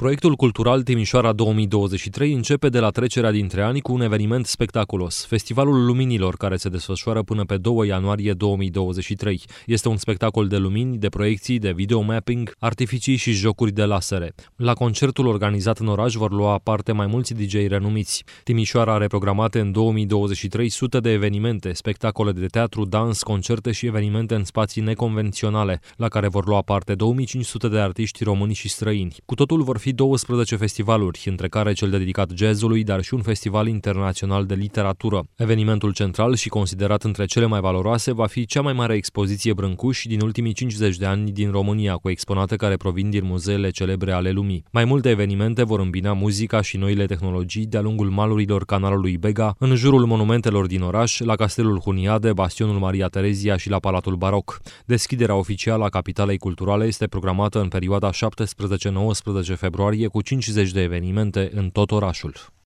Proiectul cultural Timișoara 2023 începe de la trecerea dintre ani cu un eveniment spectaculos, Festivalul Luminilor, care se desfășoară până pe 2 ianuarie 2023. Este un spectacol de lumini, de proiecții, de videomapping, artificii și jocuri de lasere. La concertul organizat în oraș vor lua parte mai mulți DJ renumiți. Timișoara are programate în 2023 sute de evenimente, spectacole de teatru, dans, concerte și evenimente în spații neconvenționale, la care vor lua parte 2500 de artiști români și străini. Cu totul vor fi 12 festivaluri, între care cel dedicat jazzului, dar și un festival internațional de literatură. Evenimentul central și considerat între cele mai valoroase va fi cea mai mare expoziție Brâncuși din ultimii 50 de ani din România, cu exponate care provin din muzeele celebre ale lumii. Mai multe evenimente vor îmbina muzica și noile tehnologii de-a lungul malurilor canalului Bega, în jurul monumentelor din oraș, la Castelul Huniade, Bastionul Maria Terezia și la Palatul Baroc. Deschiderea oficială a Capitalei Culturale este programată în perioada 17-19 februarie cu 50 de evenimente în tot orașul.